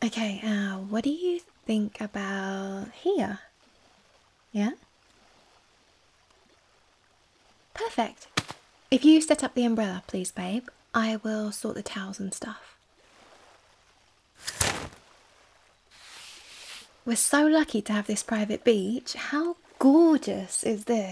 Okay, what do you think about here? Yeah? Perfect. If you set up the umbrella, please, babe, I will sort the towels and stuff. We're so lucky to have this private beach. How gorgeous is this?